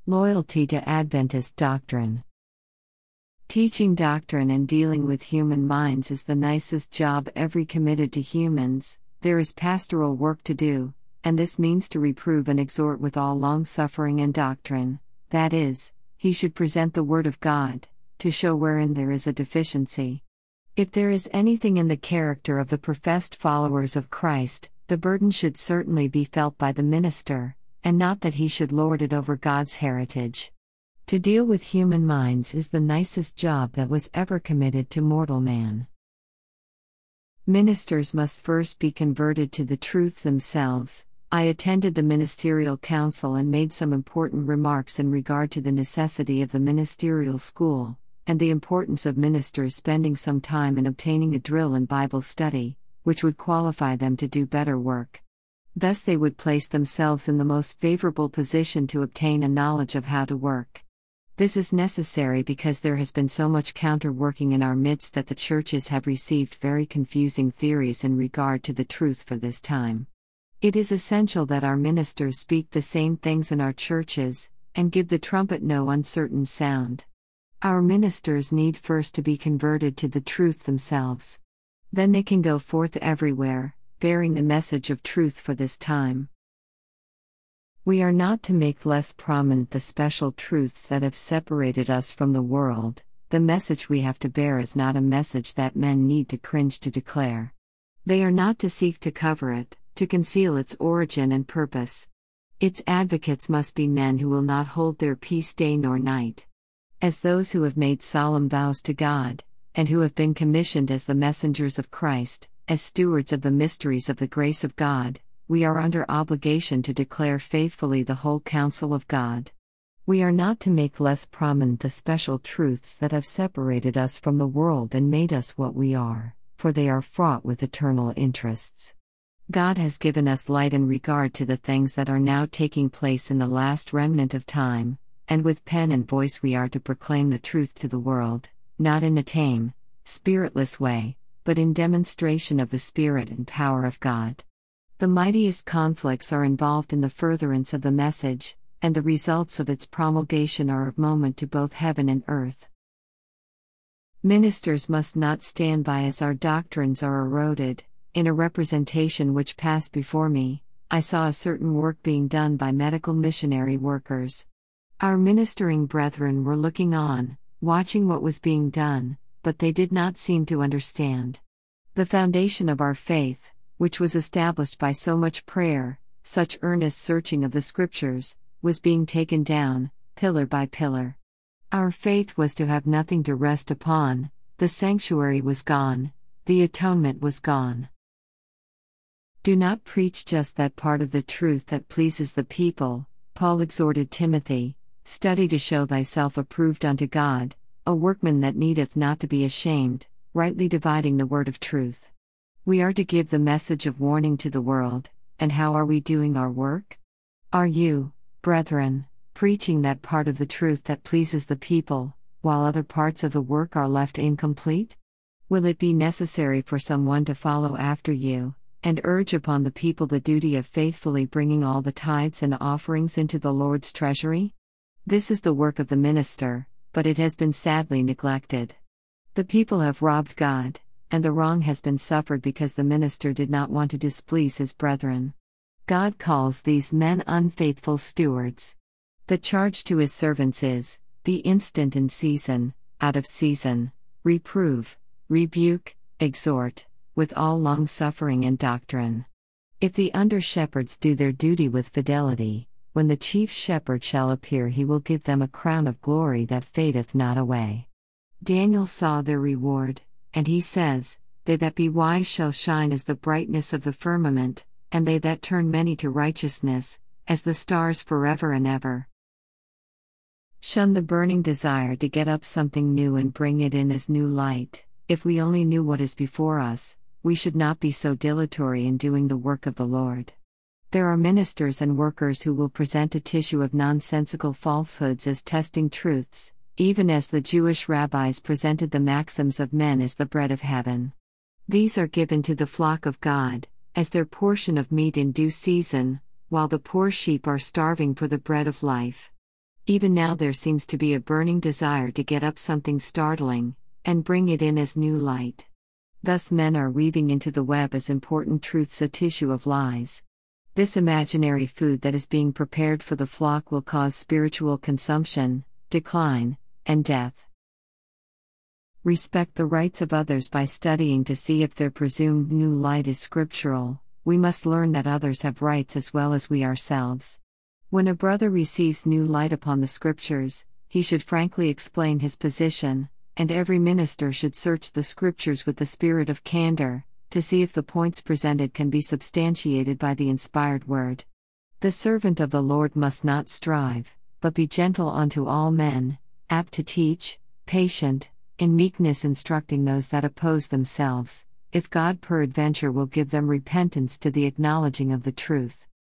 Loyalty to Adventist doctrine. Teaching doctrine and dealing with human minds is the nicest job ever committed to humans. There is pastoral work to do, and this means to reprove and exhort with all long-suffering and doctrine. That is, he should present the Word of God, to show wherein there is a deficiency. If there is anything in the character of the professed followers of Christ, the burden should certainly be felt by the minister, and not that he should lord it over God's heritage. To deal with human minds is the nicest job that was ever committed to mortal man. Ministers must first be converted to the truth themselves. I attended the ministerial council and made some important remarks in regard to the necessity of the ministerial school, and the importance of ministers spending some time in obtaining a drill in Bible study, which would qualify them to do better work. Thus they would place themselves in the most favorable position to obtain a knowledge of how to work. This is necessary because there has been so much counter-working in our midst that the churches have received very confusing theories in regard to the truth for this time. It is essential that our ministers speak the same things in our churches, and give the trumpet no uncertain sound. Our ministers need first to be converted to the truth themselves. Then they can go forth everywhere, bearing the message of truth for this time. We are not to make less prominent the special truths that have separated us from the world. The message we have to bear is not a message that men need to cringe to declare. They are not to seek to cover it, to conceal its origin and purpose. Its advocates must be men who will not hold their peace day nor night. As those who have made solemn vows to God, and who have been commissioned as the messengers of Christ, as stewards of the mysteries of the grace of God, we are under obligation to declare faithfully the whole counsel of God. We are not to make less prominent the special truths that have separated us from the world and made us what we are, for they are fraught with eternal interests. God has given us light in regard to the things that are now taking place in the last remnant of time, and with pen and voice we are to proclaim the truth to the world, not in a tame, spiritless way, but in demonstration of the Spirit and power of God. The mightiest conflicts are involved in the furtherance of the message, and the results of its promulgation are of moment to both heaven and earth. Ministers must not stand by as our doctrines are eroded. In a representation which passed before me, I saw a certain work being done by medical missionary workers. Our ministering brethren were looking on, watching what was being done, but they did not seem to understand. The foundation of our faith, which was established by so much prayer, such earnest searching of the Scriptures, was being taken down, pillar by pillar. Our faith was to have nothing to rest upon. The sanctuary was gone, the atonement was gone. Do not preach just that part of the truth that pleases the people. Paul exhorted Timothy, study to show thyself approved unto God, a workman that needeth not to be ashamed, rightly dividing the word of truth. We are to give the message of warning to the world, and how are we doing our work? Are you, brethren, preaching that part of the truth that pleases the people, while other parts of the work are left incomplete? Will it be necessary for someone to follow after you, and urge upon the people the duty of faithfully bringing all the tithes and offerings into the Lord's treasury? This is the work of the minister, but it has been sadly neglected. The people have robbed God, and the wrong has been suffered because the minister did not want to displease his brethren. God calls these men unfaithful stewards. The charge to his servants is, be instant in season, out of season, reprove, rebuke, exhort, with all long-suffering and doctrine. If the under-shepherds do their duty with fidelity, when the chief shepherd shall appear he will give them a crown of glory that fadeth not away. Daniel saw their reward, and he says, they that be wise shall shine as the brightness of the firmament, and they that turn many to righteousness, as the stars forever and ever. Shun the burning desire to get up something new and bring it in as new light. If we only knew what is before us, we should not be so dilatory in doing the work of the Lord. There are ministers and workers who will present a tissue of nonsensical falsehoods as testing truths, even as the Jewish rabbis presented the maxims of men as the bread of heaven. These are given to the flock of God, as their portion of meat in due season, while the poor sheep are starving for the bread of life. Even now there seems to be a burning desire to get up something startling, and bring it in as new light. Thus men are weaving into the web as important truths a tissue of lies. This imaginary food that is being prepared for the flock will cause spiritual consumption, decline, and death. Respect the rights of others by studying to see if their presumed new light is scriptural. We must learn that others have rights as well as we ourselves. When a brother receives new light upon the scriptures, he should frankly explain his position, and every minister should search the scriptures with the spirit of candor, to see if the points presented can be substantiated by the inspired word. The servant of the Lord must not strive, but be gentle unto all men, apt to teach, patient, in meekness instructing those that oppose themselves, if God peradventure will give them repentance to the acknowledging of the truth.